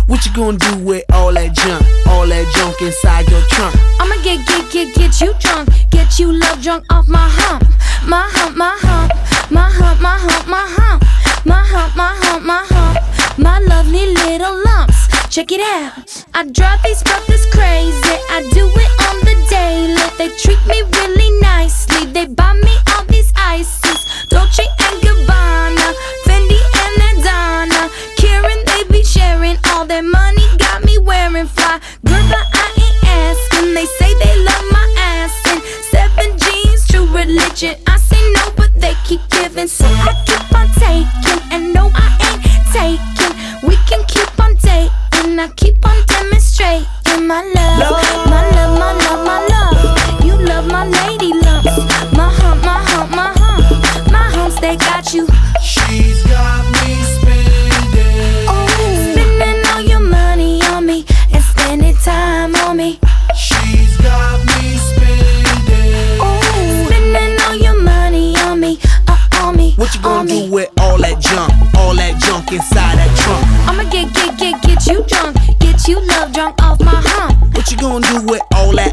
What you gonna do with all that junk inside your trunk? I'ma get you drunk, get you love drunk off my hump, my hump, my hump, my hump, my hump, my hump, my hump, my hump, my hump, my lovely little lumps. Check it out. I drive these brothers crazy. I do it on the daily. They treat me really nicely. They buy me all these ices, Dolce and Gabbana, Fendi and Adana. Karen, they be sharing all their money. Got me wearing fly. Girl, but I ain't asking. They say they love my ass and 7 jeans, true religion. I say no, but they keep giving, so I keep on taking. And no, I ain't taking. We can keep on dating. I keep on demonstrating my love, my love, my love, my love. You love my lady lumps, my hump, my hump, my hump, my humps. They got you. She's got me spending. Oh, spending all your money on me and spending time on me. She's got me spending. Oh, spending all your money on me, on me. What you gonna do with all that junk inside that trunk? I'ma get you drunk, get you love drunk off my hump. What you gonna do with all that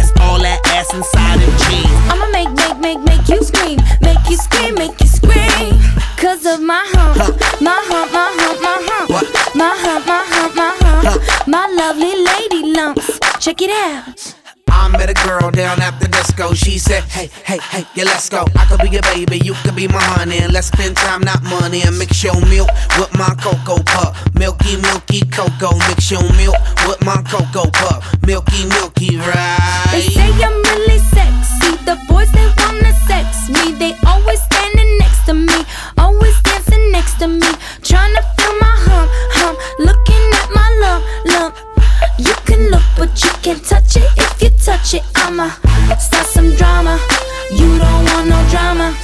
ass inside them jeans? I'ma make you scream, make you scream, make you scream. Cause of my hump, my hump, my hump, my hump, what? My hump, my hump, my hump, my lovely lady lumps. Check it out. I met a girl down at the disco. She said, hey, yeah, let's go. I could be your baby, you could be my honey, and let's spend time, not money. And mix your milk with my cocoa puff. Milky, milky cocoa. Mix your milk with my cocoa puff. Milky, milky, right? They say I'm really sexy. The boys, they wanna sex me. They always standing next to me, always dancing next to me, trying to feel my hump, looking at my lump. You can look, but you can't touch it. If you touch it, I'ma start some drama. You don't want no drama.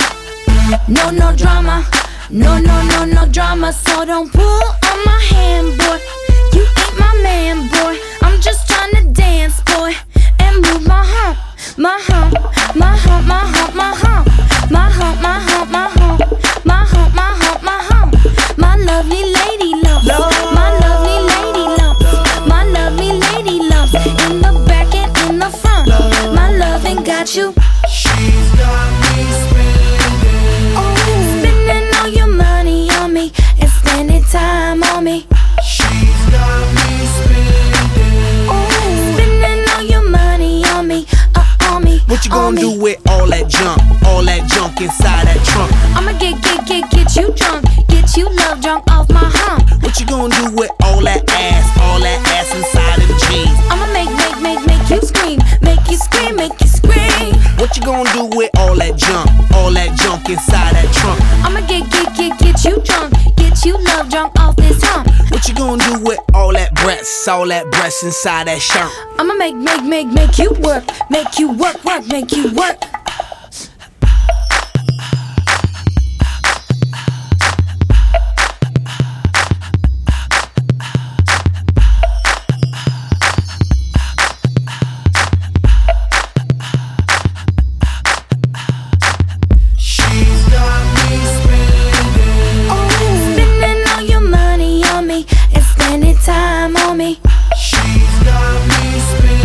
No drama. No drama. So don't pull on my hand, boy. You ain't my man, boy. I'm just trying to dance, boy, and move my hump, my hump, my hump, my hump, my hump, my hump, my hump, my hump, my hump, my hump, my hump, my lovely lady lumps, my lovely lady lumps, my lovely lady lumps, in the back and in the front. My loving got you. She's got me spending. Oh, spending all your money on me and spending time on me. She's got me spending. Oh, spending all your money on me, on me. What you gonna do with all that junk inside that trunk? I'ma get you drunk, get you love drunk off my hump. What you gonna do with all that ass inside them jeans? I'ma make you scream, make you scream, make you scream. What you gonna do with all that junk inside that trunk? I'ma get you drunk, get you love drunk off this hump. What you gonna do with all that breasts inside that shirt? I'ma make you work, make you work, make you work. Time on me. She's got me spending.